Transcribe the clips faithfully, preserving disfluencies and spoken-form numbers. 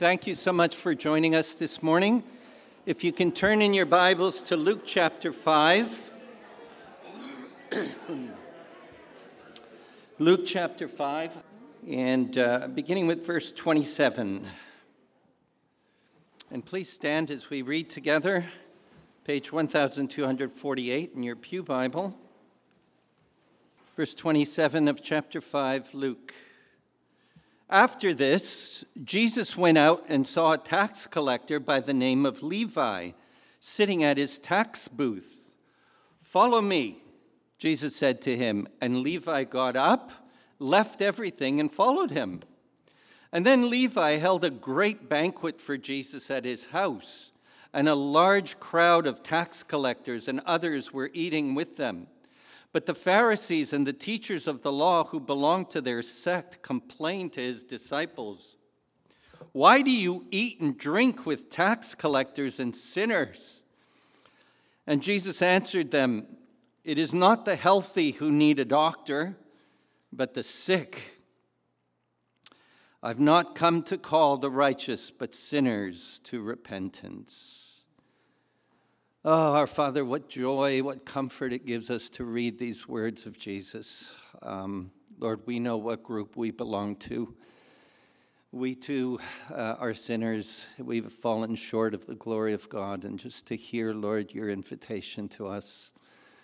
Thank you so much for joining us this morning. If you can turn in your Bibles to Luke chapter five. Luke chapter five, and uh, beginning with verse twenty-seven. And please stand as we read together, page one thousand two hundred forty-eight in your pew Bible. Verse twenty-seven of chapter five, Luke. After this, Jesus went out and saw a tax collector by the name of Levi sitting at his tax booth. "Follow me," Jesus said to him, and Levi got up, left everything, and followed him. And then Levi held a great banquet for Jesus at his house, and a large crowd of tax collectors and others were eating with them. But the Pharisees and the teachers of the law who belonged to their sect complained to his disciples, "Why do you eat and drink with tax collectors and sinners?" And Jesus answered them, "It is not the healthy who need a doctor, but the sick. I've not come to call the righteous, but sinners to repentance." Oh, our Father, what joy, what comfort it gives us to read these words of Jesus. Um, Lord, we know what group we belong to. We too uh, are sinners. We've fallen short of the glory of God. And just to hear, Lord, your invitation to us.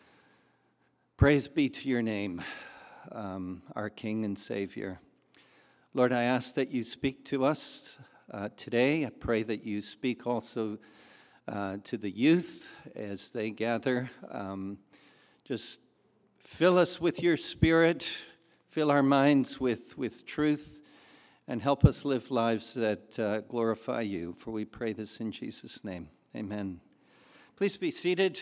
Praise be to your name, um, our King and Savior. Lord, I ask that you speak to us uh, today. I pray that you speak also Uh, to the youth as they gather. Um, just fill us with your Spirit, fill our minds with, with truth, and help us live lives that uh, glorify you. For we pray this in Jesus' name. Amen. Please be seated.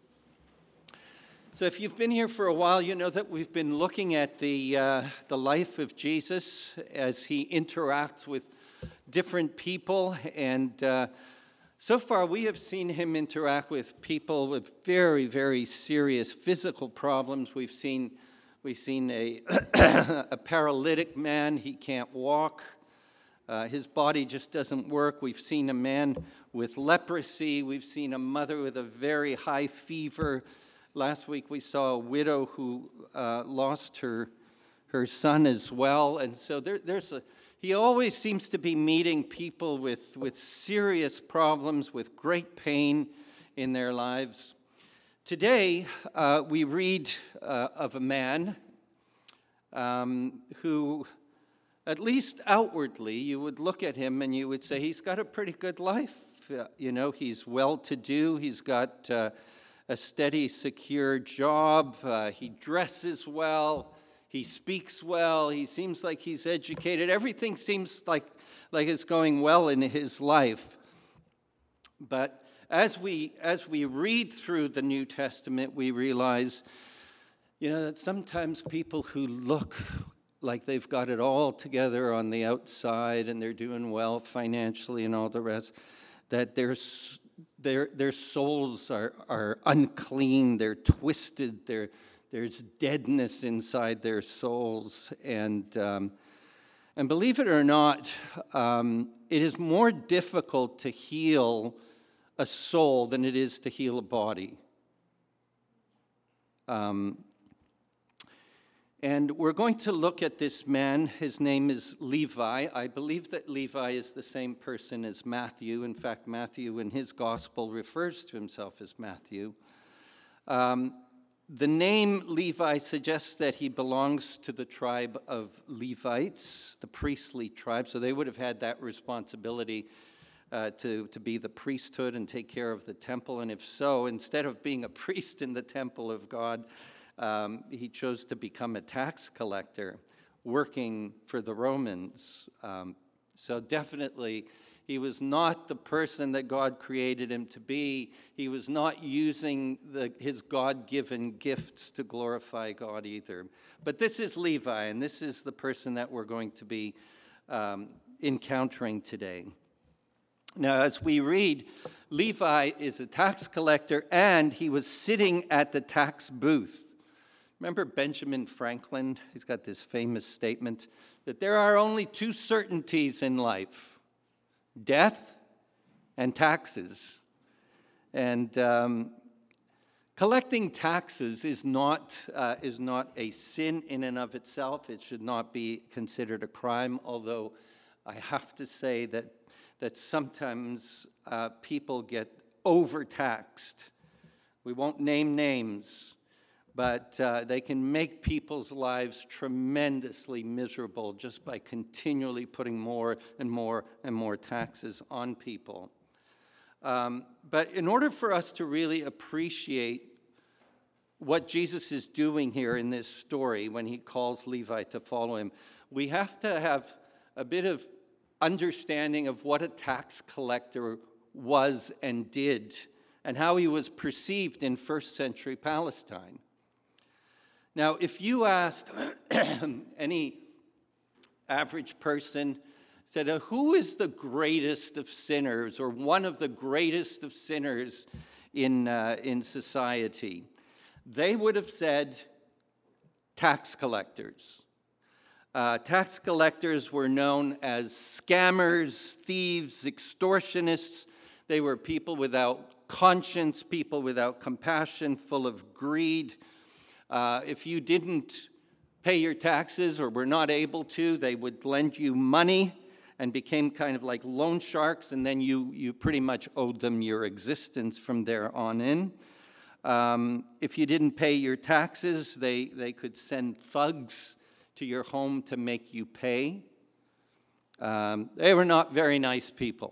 So if you've been here for a while, you know that we've been looking at the, uh, the life of Jesus as he interacts with different people. And uh, So far, we have seen him interact with people with very, very serious physical problems. We've seen, we've seen a, a paralytic man. He can't walk. Uh, his body just doesn't work. We've seen a man with leprosy. We've seen a mother with a very high fever. Last week, we saw a widow who uh, lost her, her son as well. And so there, there's a... He always seems to be meeting people with, with serious problems, with great pain in their lives. Today, uh, we read uh, of a man um, who, at least outwardly, you would look at him and you would say, he's got a pretty good life. Uh, you know, he's well-to-do. He's got uh, a steady, secure job. Uh, he dresses well. He speaks well. He seems like he's educated. Everything seems like, like it's going well in his life. But as we, as we read through the New Testament, we realize, you know, that sometimes people who look like they've got it all together on the outside and they're doing well financially and all the rest, that their, their, their souls are, are unclean, they're twisted, they're There's deadness inside their souls. And um, and believe it or not, um, it is more difficult to heal a soul than it is to heal a body. Um, and we're going to look at this man. His name is Levi. I believe that Levi is the same person as Matthew. In fact, Matthew in his gospel refers to himself as Matthew. Um, The name Levi suggests that he belongs to the tribe of Levites, the priestly tribe, so they would have had that responsibility uh, to, to be the priesthood and take care of the temple. And if so, instead of being a priest in the temple of God, um, he chose to become a tax collector, working for the Romans. Um, so definitely, he was not the person that God created him to be. He was not using the, his God-given gifts to glorify God either. But this is Levi, and this is the person that we're going to be um, encountering today. Now, as we read, Levi is a tax collector, and he was sitting at the tax booth. Remember Benjamin Franklin? He's got this famous statement that there are only two certainties in life: death and taxes. And um, collecting taxes is not, uh, is not a sin in and of itself. It should not be considered a crime, although I have to say that, that sometimes uh, people get overtaxed. We won't name names, but uh, they can make people's lives tremendously miserable just by continually putting more and more and more taxes on people. Um, but in order for us to really appreciate what Jesus is doing here in this story when he calls Levi to follow him, we have to have a bit of understanding of what a tax collector was and did and how he was perceived in first century Palestine. Now, if you asked any average person, said, uh, who is the greatest of sinners or one of the greatest of sinners in, uh, in society, they would have said tax collectors. Uh, tax collectors were known as scammers, thieves, extortionists. They were people without conscience, people without compassion, full of greed. Uh, if you didn't pay your taxes or were not able to, they would lend you money and became kind of like loan sharks, and then you, you pretty much owed them your existence from there on in. Um, if you didn't pay your taxes, they, they could send thugs to your home to make you pay. Um, they were not very nice people.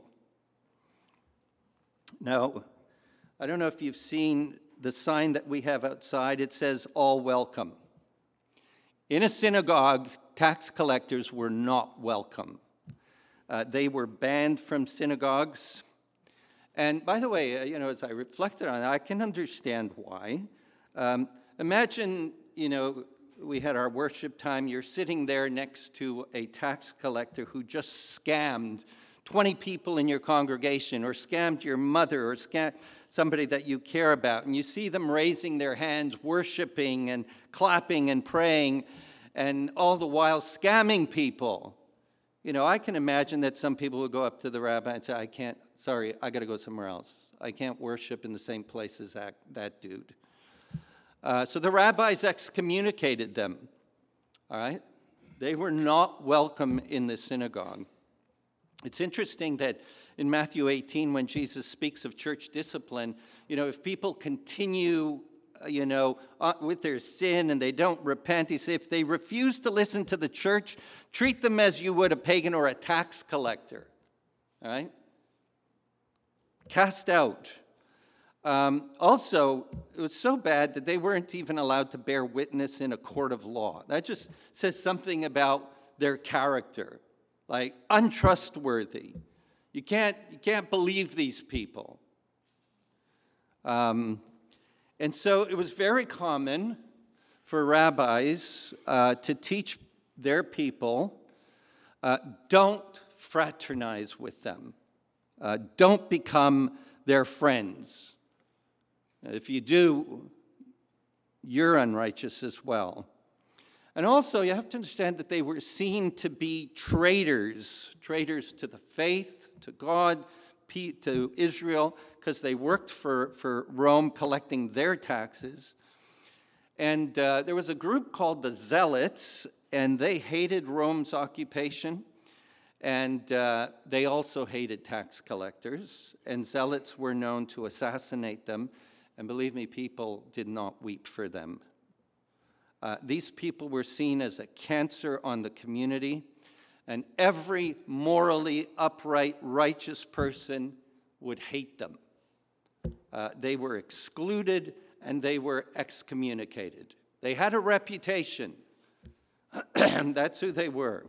Now, I don't know if you've seen the sign that we have outside. It says, all welcome. In a synagogue, tax collectors were not welcome. Uh, they were banned from synagogues. And by the way, uh, you know, as I reflected on it, I can understand why. Um, imagine, you know, we had our worship time. You're sitting there next to a tax collector who just scammed twenty people in your congregation, or scammed your mother, or scammed somebody that you care about. And you see them raising their hands, worshiping and clapping and praying, and all the while scamming people. You know, I can imagine that some people would go up to the rabbi and say, I can't, sorry, I got to go somewhere else. I can't worship in the same place as that, that dude. Uh, so the rabbis excommunicated them, all right? They were not welcome in the synagogue. It's interesting that in Matthew eighteen, when Jesus speaks of church discipline, you know, if people continue you know, uh, with their sin and they don't repent, he says, if they refuse to listen to the church, treat them as you would a pagan or a tax collector. All right? Cast out. Um, also, it was so bad that they weren't even allowed to bear witness in a court of law. That just says something about their character, like untrustworthy. You can't, you can't believe these people. Um, And so it was very common for rabbis uh, to teach their people, uh, don't fraternize with them. Uh, don't become their friends. If you do, you're unrighteous as well. And also, you have to understand that they were seen to be traitors, traitors to the faith, to God, to Israel, because they worked for, for Rome collecting their taxes. And uh, there was a group called the Zealots, and they hated Rome's occupation, and uh, they also hated tax collectors, and Zealots were known to assassinate them, and believe me, people did not weep for them. Uh, these people were seen as a cancer on the community, and every morally upright, righteous person would hate them. Uh, they were excluded and they were excommunicated. They had a reputation. That's who they were.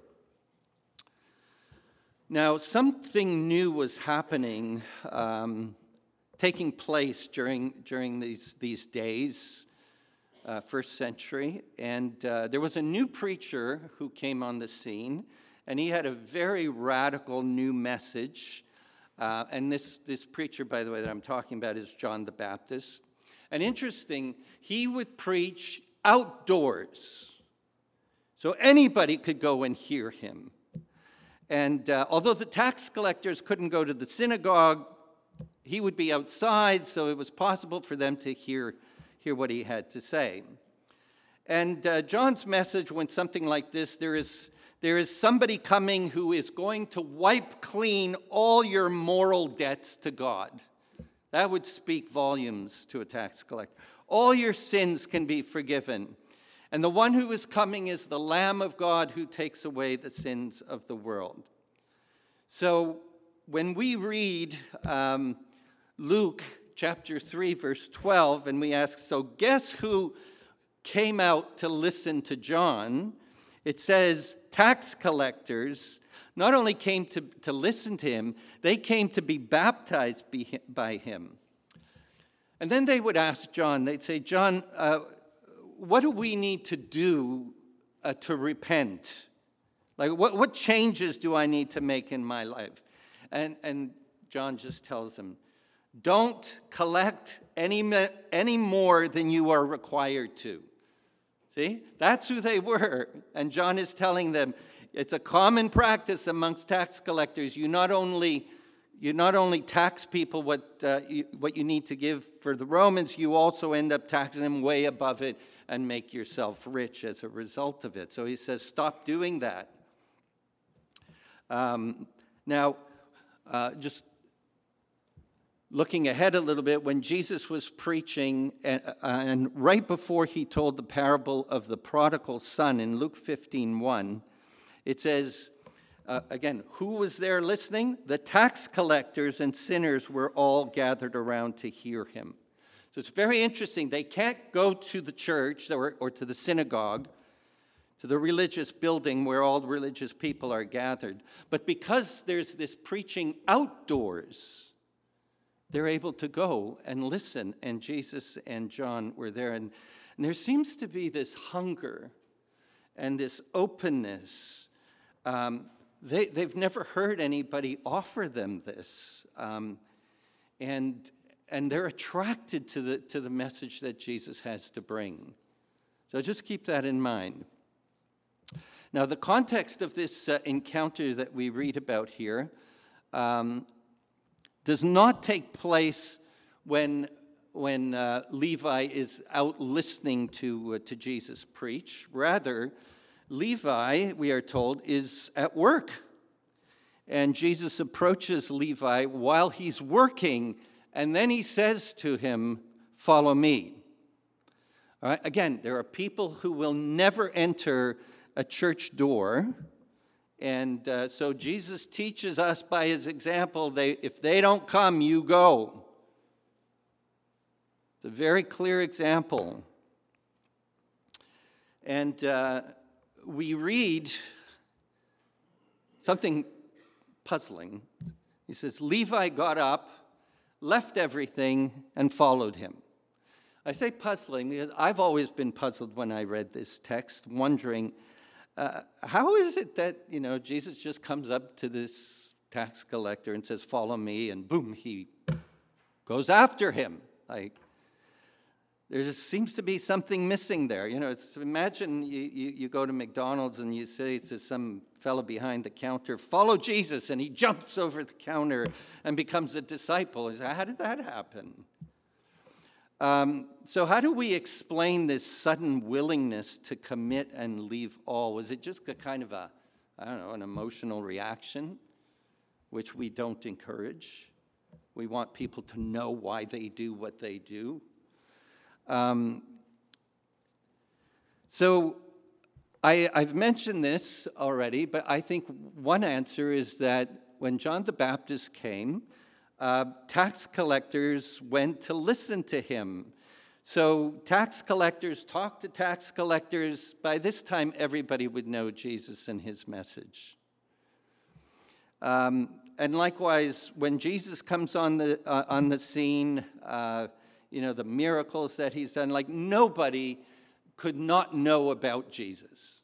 Now, something new was happening, um, taking place during, during these, these days, uh, first century. And uh, there was a new preacher who came on the scene. And he had a very radical new message. Uh, and this, this preacher, by the way, that I'm talking about is John the Baptist. And interesting, he would preach outdoors. So anybody could go and hear him. And uh, although the tax collectors couldn't go to the synagogue, he would be outside, so it was possible for them to hear, hear what he had to say. And uh, John's message went something like this: there is, there is somebody coming who is going to wipe clean all your moral debts to God. That would speak volumes to a tax collector. All your sins can be forgiven. And the one who is coming is the Lamb of God who takes away the sins of the world. So when we read um, Luke chapter three, verse twelve, and we ask, so guess who came out to listen to John? It says tax collectors not only came to, to listen to him, they came to be baptized by him. And then they would ask John, they'd say, John, uh, what do we need to do uh, to repent? Like, what, what changes do I need to make in my life? And, and John just tells them, don't collect any, any more than you are required to. See, that's who they were. And John is telling them, it's a common practice amongst tax collectors. You not only, you not only tax people what, uh, you, what you need to give for the Romans, you also end up taxing them way above it and make yourself rich as a result of it. So he says, stop doing that. Um, now, uh, just looking ahead a little bit, when Jesus was preaching, and, uh, and right before he told the parable of the prodigal son in Luke fifteen one, it says, uh, again, who was there listening? The tax collectors and sinners were all gathered around to hear him. So it's very interesting. They can't go to the church or, or to the synagogue, to the religious building where all the religious people are gathered. But because there's this preaching outdoors, they're able to go and listen. And Jesus and John were there. And, and there seems to be this hunger and this openness. Um, they, they've never heard anybody offer them this. Um, and and they're attracted to the, to the message that Jesus has to bring. So just keep that in mind. Now, the context of this uh, encounter that we read about here um, does not take place when, when uh, Levi is out listening to, uh, to Jesus preach. Rather, Levi, we are told, is at work. And Jesus approaches Levi while he's working, and then he says to him, follow me. All right, again, there are people who will never enter a church door. And uh, so Jesus teaches us by his example, they, if they don't come, you go. It's a very clear example. And uh, we read something puzzling. He says, Levi got up, left everything, and followed him. I say puzzling because I've always been puzzled when I read this text, wondering, uh, how is it that, you know, Jesus just comes up to this tax collector and says, follow me, and boom, he goes after him. Like, there just seems to be something missing there. You know, it's, imagine you, you, you go to McDonald's and you say to some fellow behind the counter, follow Jesus, and he jumps over the counter and becomes a disciple. You say, how did that happen? Um, so how do we explain this sudden willingness to commit and leave all? Was it just a kind of a, I don't know, an emotional reaction, which we don't encourage? We want people to know why they do what they do. Um, so I, I've mentioned this already, but I think one answer is that when John the Baptist came, uh, tax collectors went to listen to him. So tax collectors talk to tax collectors. By this time, everybody would know Jesus and his message. Um, and likewise, when Jesus comes on the uh, on the scene, uh, you know, the miracles that he's done, like nobody could not know about Jesus.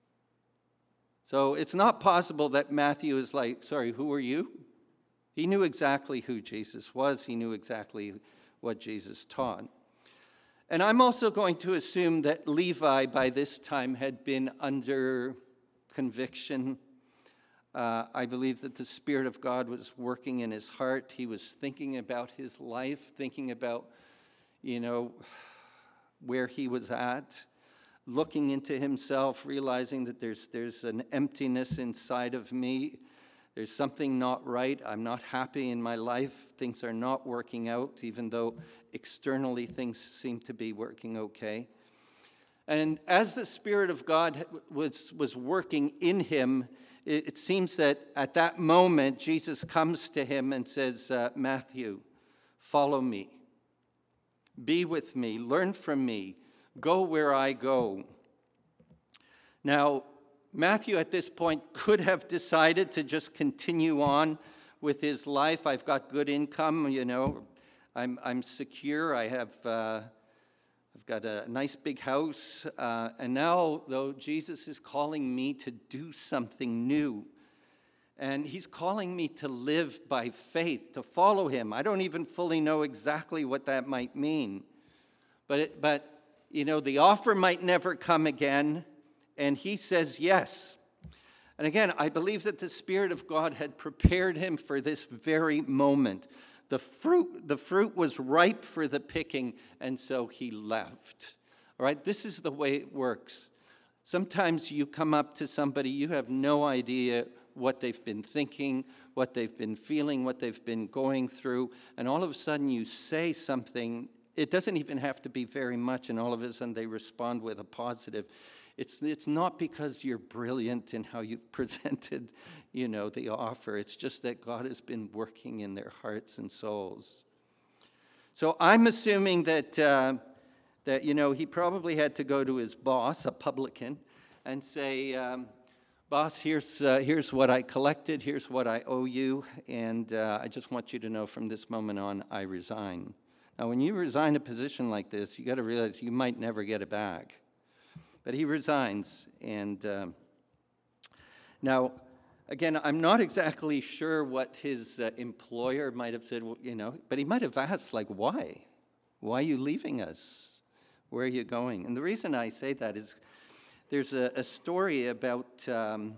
So it's not possible that Matthew is like, sorry, who are you? He knew exactly who Jesus was. He knew exactly what Jesus taught. And I'm also going to assume that Levi by this time had been under conviction. Uh, I believe that the Spirit of God was working in his heart. He was thinking about his life, thinking about, you know, where he was at, looking into himself, realizing that there's there's an emptiness inside of me. There's something not right. I'm not happy in my life. Things are not working out, even though externally things seem to be working okay. And as the Spirit of God was, was working in him, it, it seems that at that moment, Jesus comes to him and says, uh, Matthew, follow me. Be with me. Learn from me. Go where I go. Now, Matthew at this point could have decided to just continue on with his life. I've got good income, you know. I'm I'm secure. I have uh, I've got a nice big house. Uh, and now, though, Jesus is calling me to do something new. And he's calling me to live by faith, to follow him. I don't even fully know exactly what that might mean. But, it, but you know, the offer might never come again. And he says yes. And again, I believe that the Spirit of God had prepared him for this very moment. The fruit, the fruit was ripe for the picking, and so he left. All right, this is the way it works. Sometimes you come up to somebody, you have no idea what they've been thinking, what they've been feeling, what they've been going through, and all of a sudden you say something. It doesn't even have to be very much, and all of a sudden they respond with a positive. It's it's not because you're brilliant in how you've presented, you know, the offer. It's just that God has been working in their hearts and souls. So I'm assuming that, uh, that you know, he probably had to go to his boss, a publican, and say, um, boss, here's, uh, here's what I collected, here's what I owe you, and uh, I just want you to know from this moment on, I resign. Now, when you resign a position like this, you got to realize you might never get it back. But he resigns, and um, now, again, I'm not exactly sure what his uh, employer might have said, you know, but he might have asked, like, why? Why are you leaving us? Where are you going? And the reason I say that is there's a, a story about um,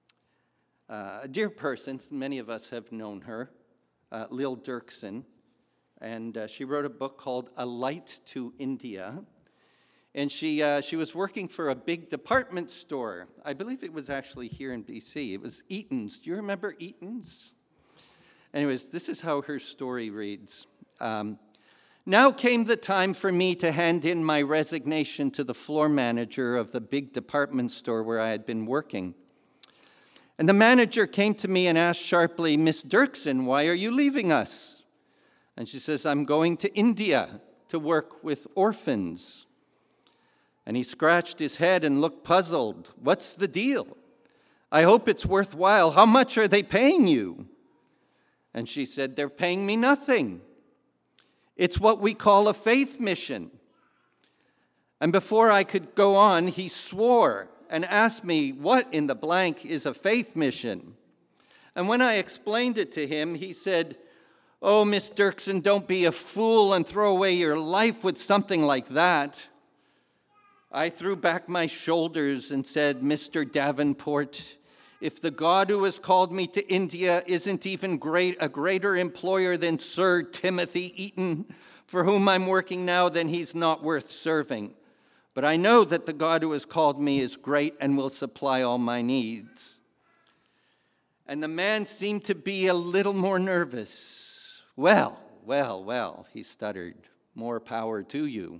uh, a dear person, many of us have known her, uh, Lil Dirksen, and uh, she wrote a book called A Light to India. And she uh, she was working for a big department store. I believe it was actually here in B C. It was Eaton's. Do you remember Eaton's? Anyways, this is how her story reads. Um, Now came the time for me to hand in my resignation to the floor manager of the big department store where I had been working. And the manager came to me and asked sharply, Miss Dirksen, why are you leaving us? And she says, I'm going to India to work with orphans. And he scratched his head and looked puzzled. What's the deal? I hope it's worthwhile. How much are they paying you? And she said, they're paying me nothing. It's what we call a faith mission. And before I could go on, he swore and asked me, what in the blank is a faith mission? And when I explained it to him, he said, oh, Miss Dirksen, don't be a fool and throw away your life with something like that. I threw back my shoulders and said, Mister Davenport, if the God who has called me to India isn't even great, a greater employer than Sir Timothy Eaton, for whom I'm working now, then he's not worth serving. But I know that the God who has called me is great and will supply all my needs. And the man seemed to be a little more nervous. Well, well, well, he stuttered, more power to you.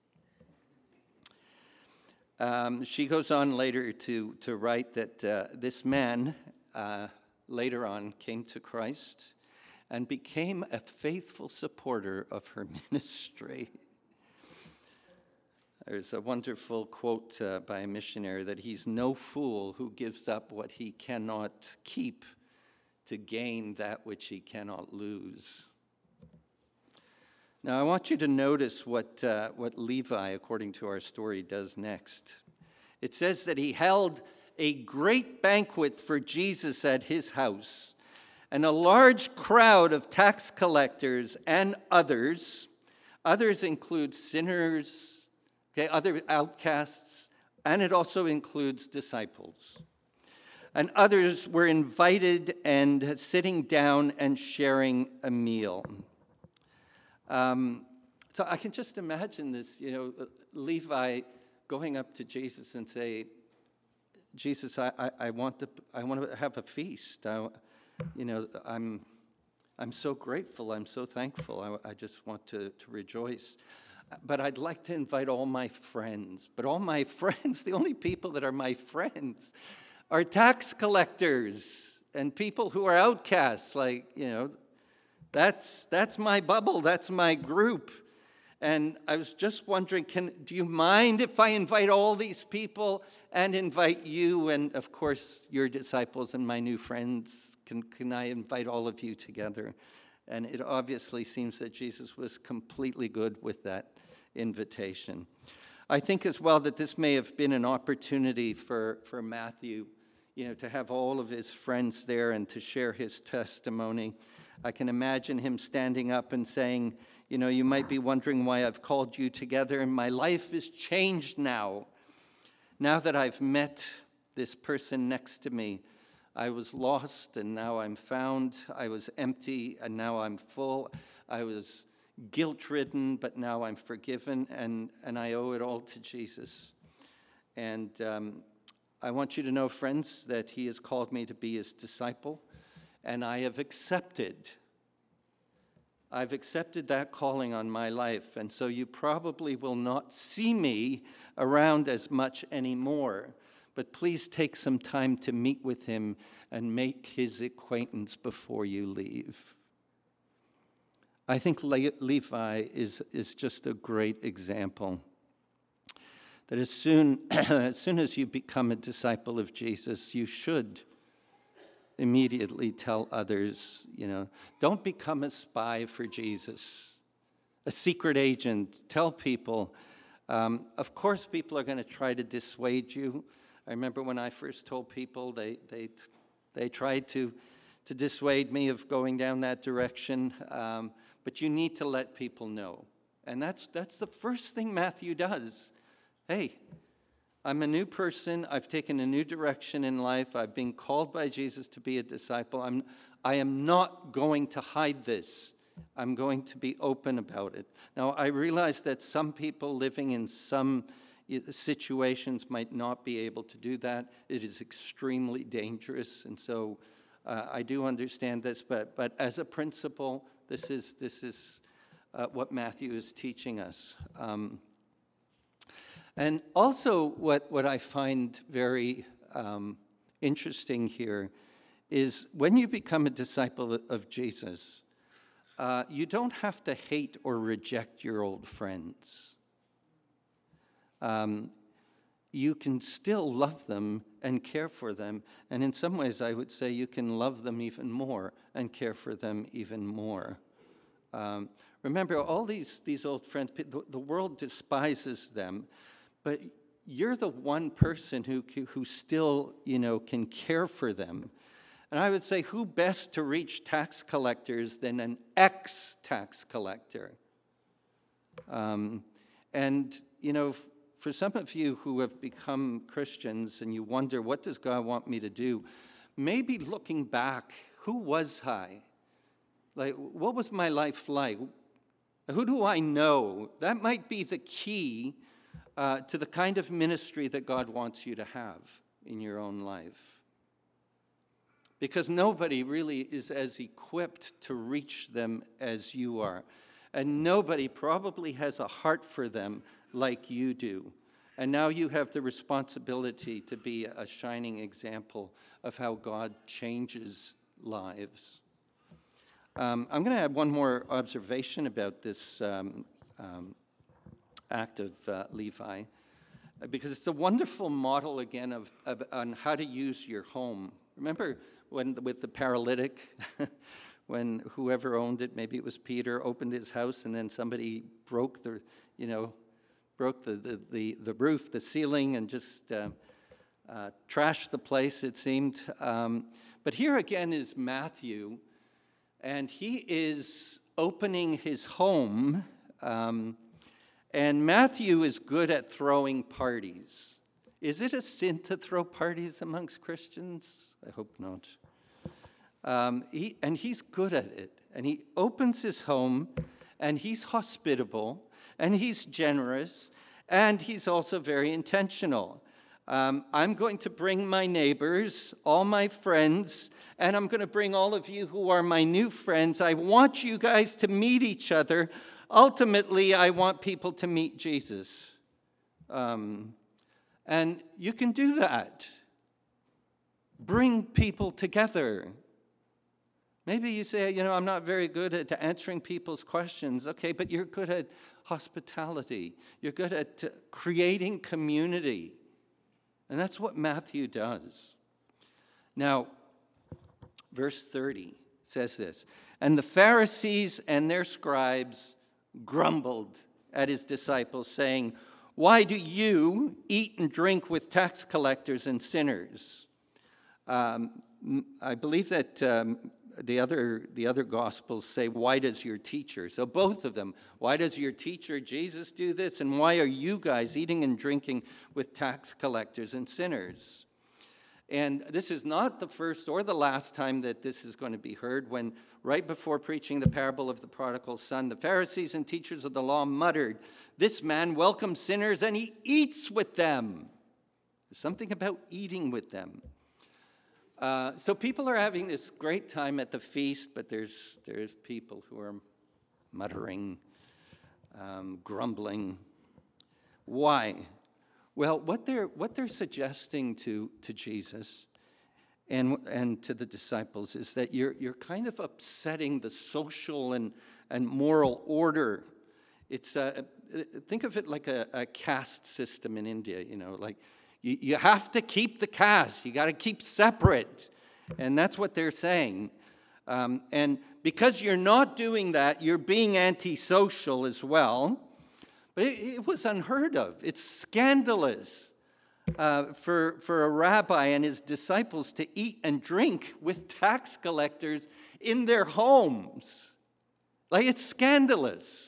Um, she goes on later to, to write that uh, this man uh, later on came to Christ and became a faithful supporter of her ministry. There's a wonderful quote uh, by a missionary that he's no fool who gives up what he cannot keep to gain that which he cannot lose. Now, I want you to notice what, uh, what Levi, according to our story, does next. It says that he held a great banquet for Jesus at his house, and a large crowd of tax collectors and others, others include sinners, okay, other outcasts, and it also includes disciples. and others were invited and sitting down and sharing a meal. Um, so I can just imagine this, you know, Levi going up to Jesus and say, Jesus, I, I, I want to I want to have a feast. I, you know, I'm I'm so grateful. I'm so thankful. I, I just want to, to rejoice. But I'd like to invite all my friends. But all my friends, the only people that are my friends, are tax collectors and people who are outcasts. Like, you know, that's that's my bubble. That's my group. And I was just wondering, can do you mind if I invite all these people and invite you and, of course, your disciples and my new friends? Can, can I invite all of you together? And it obviously seems that Jesus was completely good with that invitation. I think as well that this may have been an opportunity for, for Matthew, you know, to have all of his friends there and to share his testimony. I can imagine him standing up and saying, you know, you might be wondering why I've called you together, and my life is changed now. Now that I've met this person next to me, I was lost and now I'm found. I was empty and now I'm full. I was guilt-ridden, but now I'm forgiven, and, and I owe it all to Jesus. And um, I want you to know, friends, that he has called me to be his disciple, and I have accepted I've accepted that calling on my life, and so you probably will not see me around as much anymore. But please take some time to meet with him and make his acquaintance before you leave. I think Le- Levi is, is just a great example that as soon, as soon as you become a disciple of Jesus, you should immediately tell others, you know, don't become a spy for Jesus, a secret agent. Tell people. Um, of course, people are going to try to dissuade you. I remember when I first told people, they they they tried to to dissuade me of going down that direction. Um, but you need to let people know, and that's that's the first thing Matthew does. Hey, I'm a new person. I've taken a new direction in life. I've been called by Jesus to be a disciple. I'm, I am not going to hide this. I'm going to be open about it. Now, I realize that some people living in some situations might not be able to do that. It is extremely dangerous, and so uh, I do understand this. But but as a principle, this is this is uh, what Matthew is teaching us. Um, And also what, what I find very um, interesting here is when you become a disciple of Jesus, uh, you don't have to hate or reject your old friends. Um, you can still love them and care for them. And in some ways, I would say you can love them even more and care for them even more. Um, remember, all these, these old friends, the, the world despises them. But you're the one person who who still, you know, can care for them. And I would say, who best to reach tax collectors than an ex-tax collector? Um, and, you know, for some of you who have become Christians and you wonder, what does God want me to do? Maybe looking back, who was I? Like, what was my life like? Who do I know? That might be the key Uh, to the kind of ministry that God wants you to have in your own life. Because nobody really is as equipped to reach them as you are. And nobody probably has a heart for them like you do. And now you have the responsibility to be a shining example of how God changes lives. Um, I'm going to add one more observation about this um, um, act of uh, Levi, because it's a wonderful model again of, of on how to use your home. Remember when with the paralytic, when whoever owned it, maybe it was Peter, opened his house and then somebody broke the, you know, broke the the the, the roof, the ceiling, and just uh, uh, trashed the place. It seemed. Um, but here again is Matthew, and he is opening his home. Um, And Matthew is good at throwing parties. Is it a sin to throw parties amongst Christians? I hope not. Um, he, and he's good at it. And he opens his home, and he's hospitable, and he's generous, and he's also very intentional. Um, I'm going to bring my neighbors, all my friends, and I'm going to bring all of you who are my new friends. I want you guys to meet each other. Ultimately, I want people to meet Jesus. Um, and you can do that. Bring people together. Maybe you say, you know, I'm not very good at answering people's questions. Okay, but you're good at hospitality. You're good at uh, creating community. And that's what Matthew does. Now, verse thirty says this, and the Pharisees and their scribes grumbled at his disciples, saying, why do you eat and drink with tax collectors and sinners? Um, I believe that um, the other the other Gospels say, why does your teacher? So both of them, why does your teacher Jesus do this? And why are you guys eating and drinking with tax collectors and sinners? And this is not the first or the last time that this is going to be heard. When right before preaching the parable of the prodigal son, the Pharisees and teachers of the law muttered, this man welcomes sinners and he eats with them. There's something about eating with them. Uh, so people are having this great time at the feast, but there's there's people who are muttering, um, grumbling. Why? Well, what they're what they're suggesting to to Jesus and and to the disciples is that you're you're kind of upsetting the social and and moral order. It's a, think of it like a, a caste system in India. You know, like. You, you have to keep the caste. You got to keep separate. And that's what they're saying. Um, and because you're not doing that, you're being antisocial as well. But it, it was unheard of. It's scandalous uh, for, for a rabbi and his disciples to eat and drink with tax collectors in their homes. Like, it's scandalous.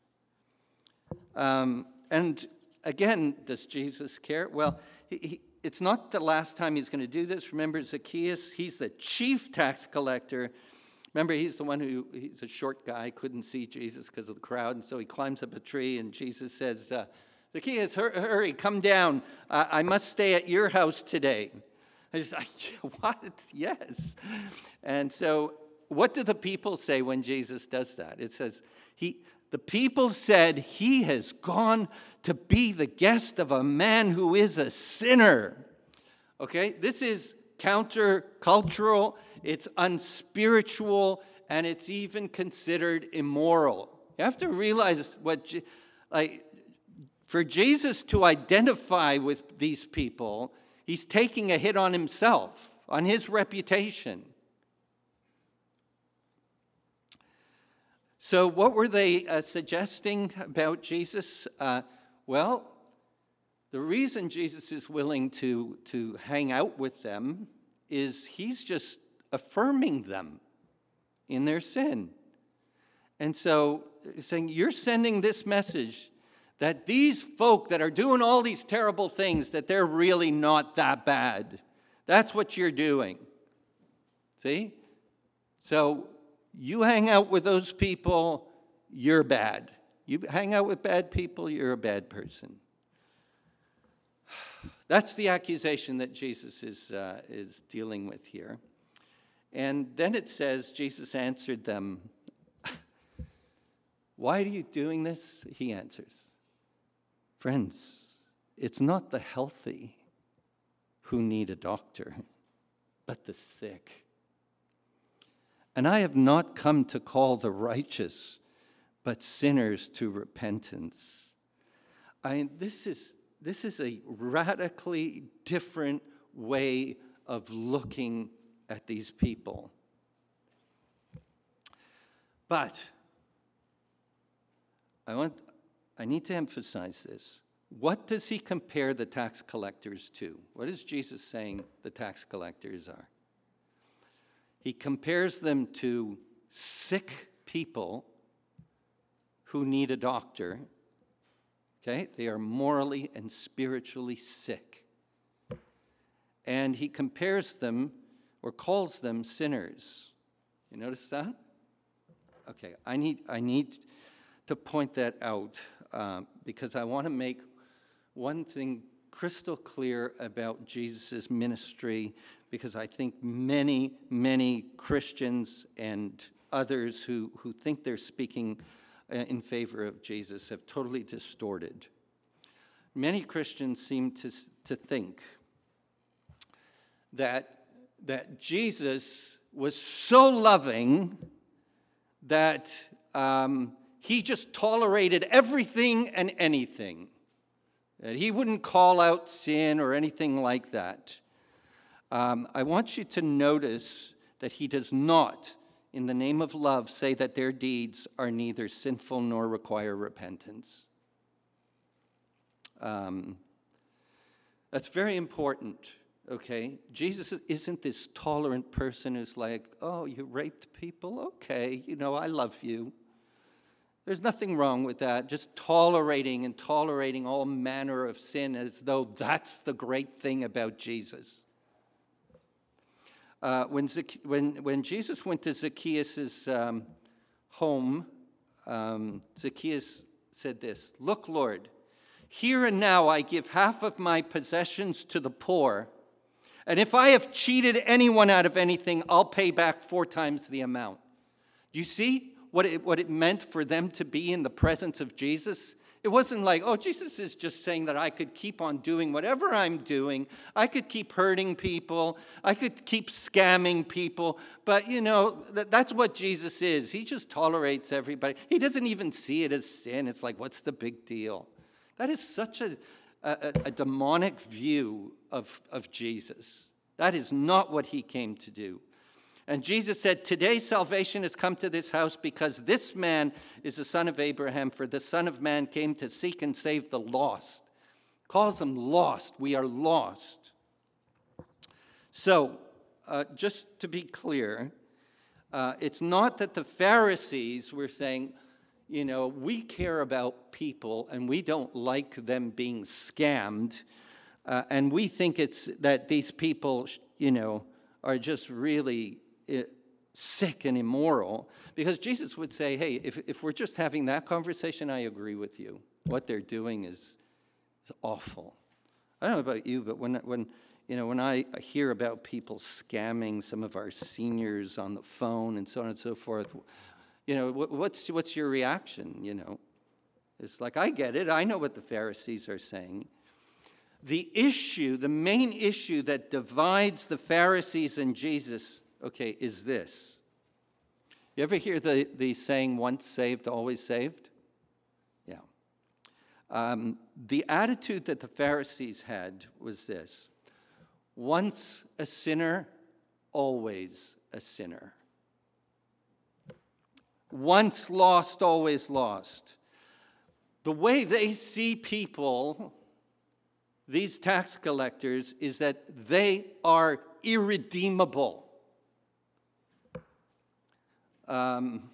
Um, and again, does Jesus care? Well, he, he, it's not the last time he's going to do this. Remember Zacchaeus? He's the chief tax collector. Remember, he's the one who, he's a short guy, couldn't see Jesus because of the crowd, and so he climbs up a tree, and Jesus says, uh, Zacchaeus, hurry, come down. Uh, I must stay at your house today. I was like, what? Yes. And so what do the people say when Jesus does that? It says, he... The people said, he has gone to be the guest of a man who is a sinner. Okay, this is countercultural, it's unspiritual, and it's even considered immoral. You have to realize what, like, for Jesus to identify with these people, he's taking a hit on himself, on his reputation. So what were they uh, suggesting about Jesus? Uh, well, the reason Jesus is willing to, to hang out with them is he's just affirming them in their sin. And so he's saying, you're sending this message that these folk that are doing all these terrible things, that they're really not that bad. That's what you're doing. See? So you hang out with those people, you're bad. You hang out with bad people, you're a bad person. That's the accusation that Jesus is, uh, is dealing with here. And then it says, Jesus answered them, why are you doing this? He answers, friends, it's not the healthy who need a doctor, but the sick. And I have not come to call the righteous, but sinners to repentance. I mean, this is, this is a radically different way of looking at these people. But I want, I need to emphasize this. What does he compare the tax collectors to? What is Jesus saying the tax collectors are? He compares them to sick people who need a doctor. Okay? They are morally and spiritually sick. and he compares them or calls them sinners. You notice that? Okay, I need I need to point that out um, because I want to make one thing crystal clear about Jesus' ministry, because I think many, many Christians and others who, who think they're speaking in favor of Jesus have totally distorted. Many Christians seem to, to think that, that Jesus was so loving that um, he just tolerated everything and anything. That he wouldn't call out sin or anything like that. Um, I want you to notice that he does not, in the name of love, say that their deeds are neither sinful nor require repentance. Um, that's very important, okay? Jesus isn't this tolerant person who's like, oh, you raped people? Okay, you know, I love you. There's nothing wrong with that, just tolerating and tolerating all manner of sin as though that's the great thing about Jesus. Uh, when, Zac- when, when Jesus went to Zacchaeus' um, home, um, Zacchaeus said this, "Look, Lord, here and now I give half of my possessions to the poor, and if I have cheated anyone out of anything, I'll pay back four times the amount." Do you see what it, what it meant for them to be in the presence of Jesus? It wasn't like, oh, Jesus is just saying that I could keep on doing whatever I'm doing. I could keep hurting people. I could keep scamming people. But, you know, that, that's what Jesus is. He just tolerates everybody. He doesn't even see it as sin. It's like, what's the big deal? That is such a, a, a demonic view of, of Jesus. That is not what he came to do. And Jesus said, "Today salvation has come to this house because this man is the son of Abraham, for the Son of Man came to seek and save the lost." Calls them lost. We are lost. So, uh, just to be clear, uh, it's not that the Pharisees were saying, you know, we care about people and we don't like them being scammed, uh, and we think it's that these people, you know, are just really sick and immoral, because Jesus would say, hey, if, if we're just having that conversation, I agree with you. What they're doing is, is awful. I don't know about you, but when, when, you know, when I hear about people scamming some of our seniors on the phone and so on and so forth, you know, what, what's, what's your reaction, you know? It's like, I get it. I know what the Pharisees are saying. The issue, the main issue that divides the Pharisees and Jesus, okay, is this. You ever hear the, the saying, once saved, always saved? Yeah. Um, the attitude that the Pharisees had was this: once a sinner, always a sinner. Once lost, always lost. The way they see people, these tax collectors, is that they are irredeemable. Um,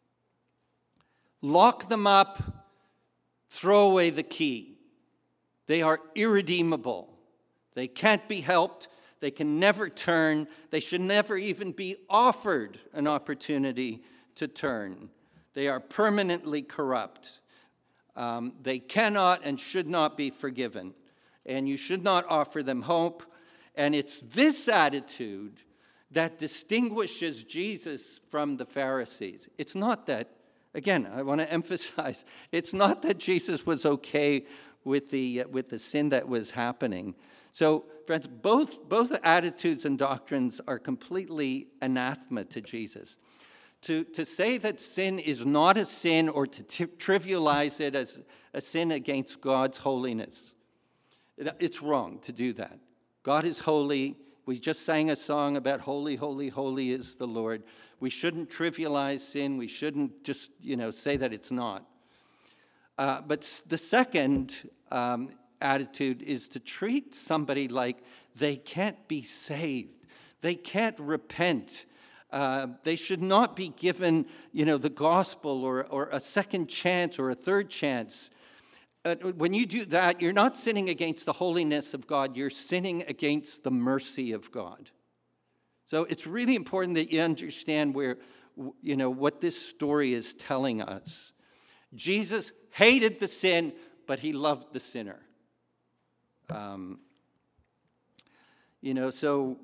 lock them up, throw away the key. They are irredeemable. They can't be helped. They can never turn. They should never even be offered an opportunity to turn. They are permanently corrupt. Um, they cannot and should not be forgiven. And you should not offer them hope. And it's this attitude that distinguishes Jesus from the Pharisees. It's not that, again, I want to emphasize, it's not that Jesus was okay with the, uh, with the sin that was happening. So, friends, both, both attitudes and doctrines are completely anathema to Jesus. To, to say that sin is not a sin or to t- trivialize it as a sin against God's holiness, it's wrong to do that. God is holy. We just sang a song about holy, holy, holy is the Lord. We shouldn't trivialize sin. We shouldn't just, you know, say that it's not. Uh, but the second um, attitude is to treat somebody like they can't be saved. They can't repent. Uh, they should not be given, you know, the gospel or, or a second chance or a third chance. uh, when you do that, you're not sinning against the holiness of God, you're sinning against the mercy of God. So it's really important that you understand where, you know, what this story is telling us. Jesus hated the sin, but he loved the sinner. Um, you know, so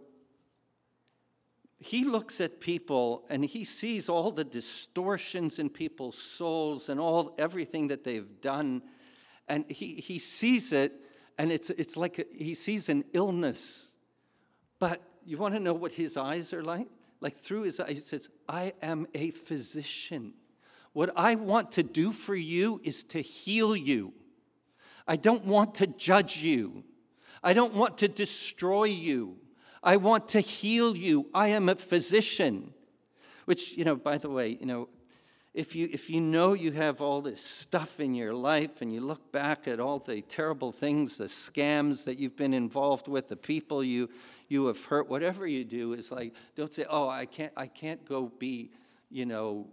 he looks at people and he sees all the distortions in people's souls and all everything that they've done, and he, he sees it, and it's it's like a, he sees an illness. But you want to know what his eyes are like? Like through his eyes, he says, "I am a physician. What I want to do for you is to heal you. I don't want to judge you. I don't want to destroy you. I want to heal you. I am a physician." Which, you know, by the way, you know, if you if you know you have all this stuff in your life and you look back at all the terrible things, the scams that you've been involved with, the people you you have hurt, whatever you do is like, don't say, "Oh, I can't I can't go be, you know,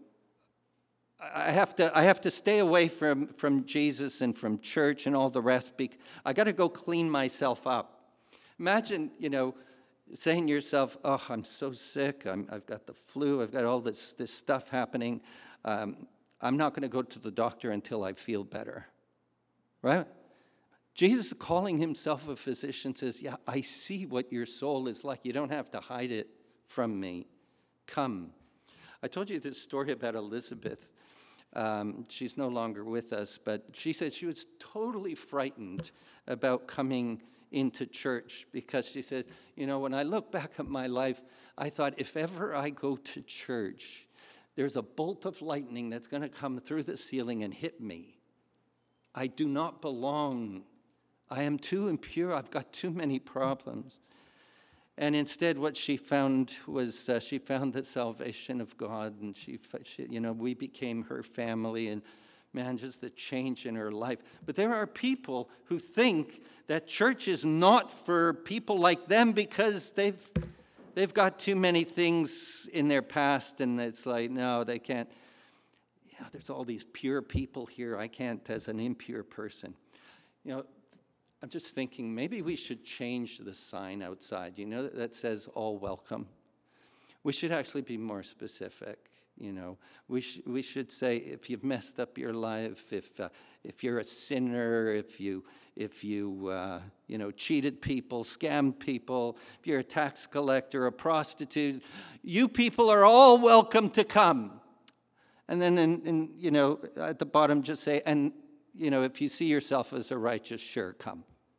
I have to I have to stay away from, from Jesus and from church and all the rest. Because I got to go clean myself up." Imagine, you know, saying to yourself, "Oh, I'm so sick. I'm, I've got the flu. I've got all this, this stuff happening. Um, I'm not going to go to the doctor until I feel better." Right? Jesus, calling himself a physician, says, "Yeah, I see what your soul is like. You don't have to hide it from me. Come." I told you this story about Elizabeth. Um, she's no longer with us, but she said she was totally frightened about coming into church because she said, you know, when I look back at my life, I thought if ever I go to church, there's a bolt of lightning that's going to come through the ceiling and hit me. I do not belong. I am too impure. I've got too many problems. And instead, what she found was uh, she found the salvation of God, and she, she, you know, we became her family, and man, just the change in her life. But there are people who think that church is not for people like them because they've they've got too many things in their past, and it's like, no, they can't. Yeah, there's all these pure people here. I can't as an impure person. You know, I'm just thinking maybe we should change the sign outside, you know, that says all welcome. We should actually be more specific, you know. We, sh- we should say if you've messed up your life, if uh, if you're a sinner, if you, if you uh, you know, cheated people, scammed people, if you're a tax collector, a prostitute, you people are all welcome to come. And then, in, in, you know, at the bottom just say, and, you know, if you see yourself as a righteous, sure, come.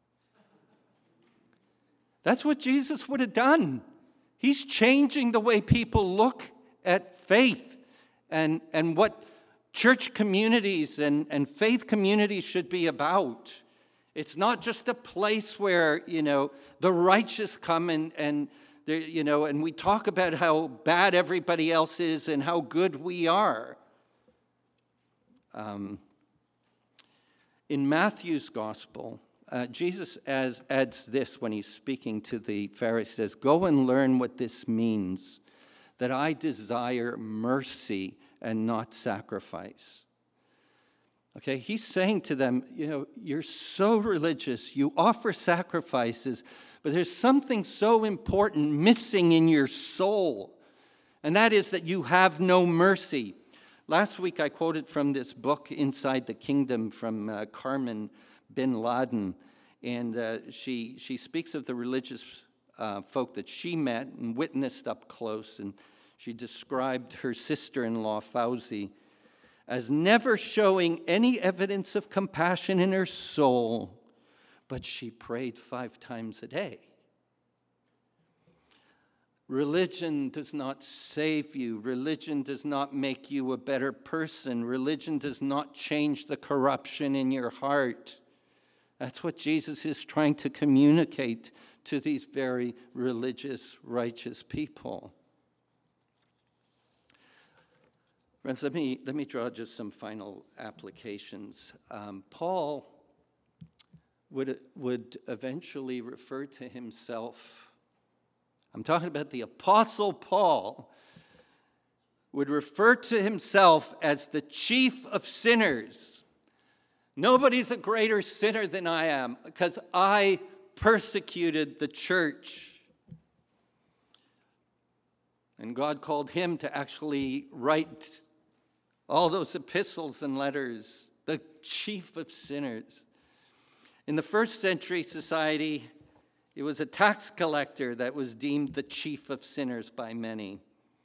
That's what Jesus would have done. He's changing the way people look at faith and, and what church communities and, and faith communities should be about. It's not just a place where, you know, the righteous come and, and you know, and we talk about how bad everybody else is and how good we are. Um, in Matthew's gospel, uh, Jesus as, adds this when he's speaking to the Pharisees, "Go and learn what this means, that I desire mercy and not sacrifice." Okay, he's saying to them, you know, you're so religious, you offer sacrifices, but there's something so important missing in your soul, and that is that you have no mercy. Last week I quoted from this book, Inside the Kingdom, from uh, Carmen bin Laden, and uh, she she speaks of the religious uh, folk that she met and witnessed up close, and she described her sister-in-law, Fauzi, as never showing any evidence of compassion in her soul, but she prayed five times a day. Religion does not save you. Religion does not make you a better person. Religion does not change the corruption in your heart. That's what Jesus is trying to communicate to these very religious, righteous people. Friends, let me, let me draw just some final applications. Um, Paul would, would eventually refer to himself, I'm talking about the Apostle Paul, would refer to himself as the chief of sinners. Nobody's a greater sinner than I am because I persecuted the church. And God called him to actually write all those epistles and letters, the chief of sinners. In the first century society, it was a tax collector that was deemed the chief of sinners by many.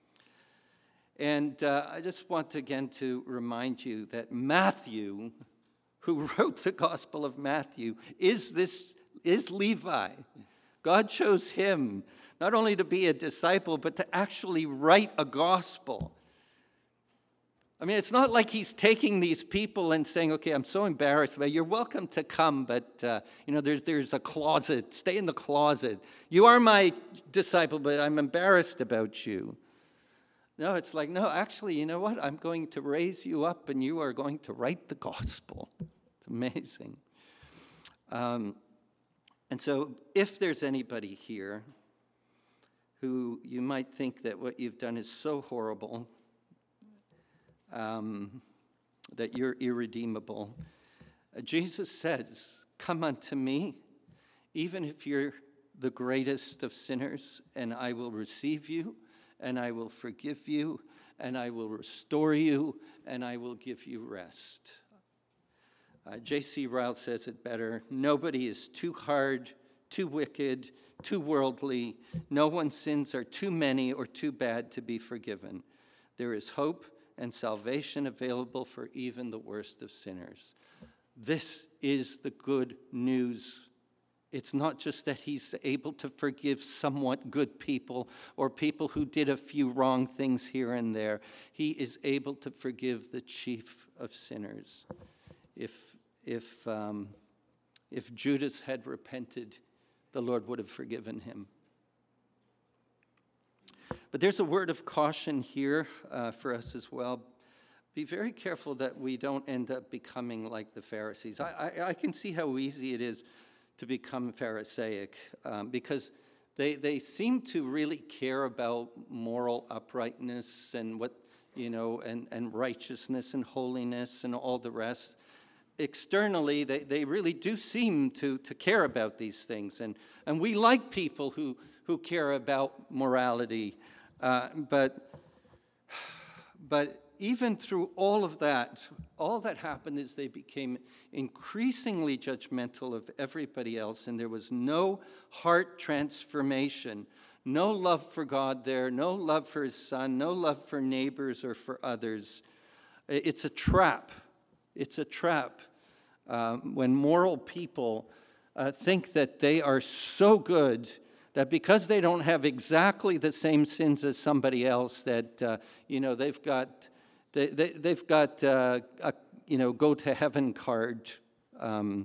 And uh, I just want again to remind you that Matthew, who wrote the Gospel of Matthew, is this is Levi. God chose him not only to be a disciple, but to actually write a gospel. I mean, it's not like he's taking these people and saying, okay, I'm so embarrassed, but you're welcome to come, but, uh, you know, there's, there's a closet. Stay in the closet. You are my disciple, but I'm embarrassed about you. No, it's like, no, actually, you know what? I'm going to raise you up, and you are going to write the gospel. It's amazing. Um, and so if there's anybody here who you might think that what you've done is so horrible, Um, that you're irredeemable. Uh, Jesus says, come unto me, even if you're the greatest of sinners, and I will receive you, and I will forgive you, and I will restore you, and I will give you rest. Uh, J C Ryle says it better. Nobody is too hard, too wicked, too worldly. No one's sins are too many or too bad to be forgiven. There is hope and salvation available for even the worst of sinners. This is the good news. It's not just that he's able to forgive somewhat good people or people who did a few wrong things here and there. He is able to forgive the chief of sinners. If, if, um, if Judas had repented, the Lord would have forgiven him. But there's a word of caution here uh, for us as well. Be very careful that we don't end up becoming like the Pharisees. I, I, I can see how easy it is to become Pharisaic um, because they, they seem to really care about moral uprightness and what, you know, and, and righteousness and holiness and all the rest. Externally, they, they really do seem to, to care about these things. And, and we like people who, who care about morality. Uh, but, but even through all of that, all that happened is they became increasingly judgmental of everybody else, and there was no heart transformation, no love for God there, no love for his son, no love for neighbors or for others. It's a trap. It's a trap um, when moral people uh, think that they are so good that because they don't have exactly the same sins as somebody else, that uh, you know they've got they, they they've got uh, a you know go to heaven card. Um,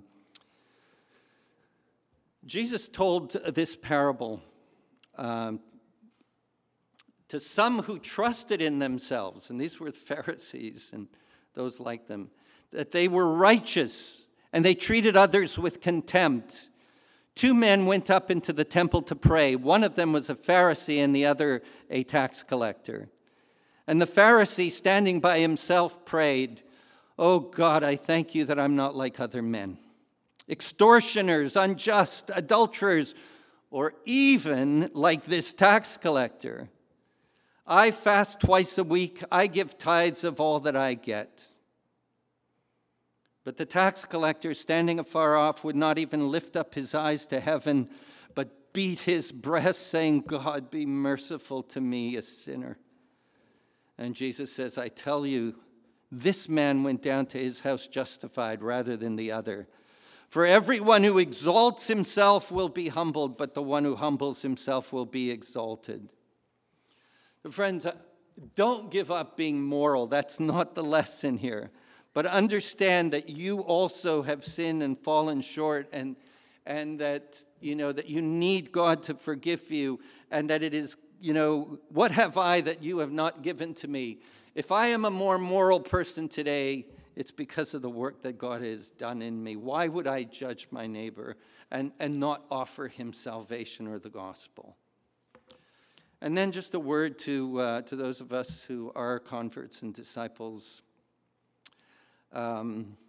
Jesus told this parable um, to some who trusted in themselves, and these were the Pharisees and those like them, that they were righteous and they treated others with contempt. Two men went up into the temple to pray. One of them was a Pharisee and the other a tax collector. And the Pharisee, standing by himself, prayed, "Oh God, I thank you that I'm not like other men, extortioners, unjust, adulterers, or even like this tax collector. I fast twice a week. I give tithes of all that I get." But the tax collector, standing afar off, would not even lift up his eyes to heaven, but beat his breast, saying, "God, be merciful to me, a sinner." And Jesus says, "I tell you, this man went down to his house justified rather than the other. For everyone who exalts himself will be humbled, but the one who humbles himself will be exalted." So friends, don't give up being moral. That's not the lesson here. But understand that you also have sinned and fallen short, and and that you know that you need God to forgive you, and that it is, you know, what have I that you have not given to me? If I am a more moral person today, it's because of the work that God has done in me. Why would I judge my neighbor and, and not offer him salvation or the gospel? And then just a word to uh, to those of us who are converts and disciples. Um,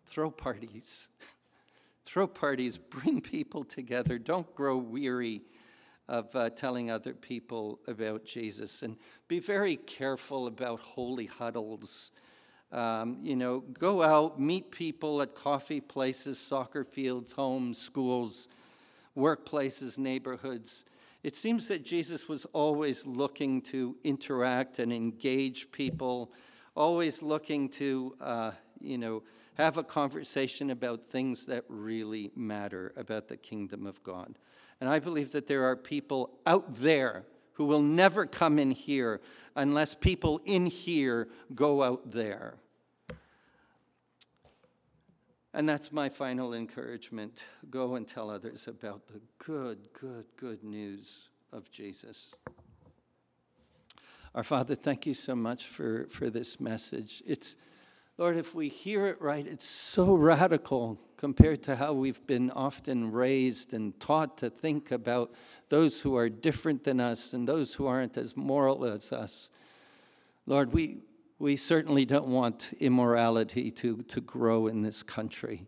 throw parties. Throw parties, bring people together. Don't grow weary of uh, telling other people about Jesus. And be very careful about holy huddles. Um, you know, go out, meet people at coffee places, soccer fields, homes, schools, workplaces, neighborhoods. It seems that Jesus was always looking to interact and engage people, always looking to, uh, you know, have a conversation about things that really matter about the kingdom of God. And I believe that there are people out there who will never come in here unless people in here go out there. And that's my final encouragement. Go and tell others about the good, good, good news of Jesus. Our Father, thank you so much for, for this message. It's, Lord, if we hear it right, it's so radical compared to how we've been often raised and taught to think about those who are different than us and those who aren't as moral as us. Lord, we we certainly don't want immorality to, to grow in this country.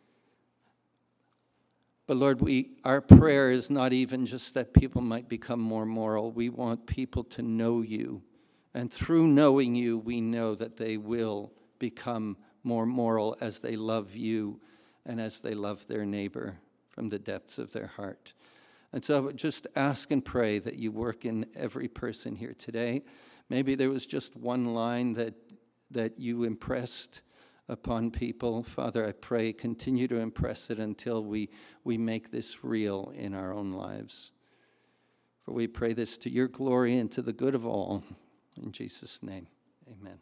But Lord, we our prayer is not even just that people might become more moral. We want people to know you. And through knowing you, we know that they will become more moral as they love you and as they love their neighbor from the depths of their heart. And so I would just ask and pray that you work in every person here today. Maybe there was just one line that that you impressed upon people. Father, I pray, continue to impress it until we, we make this real in our own lives. For we pray this to your glory and to the good of all. In Jesus' name, amen.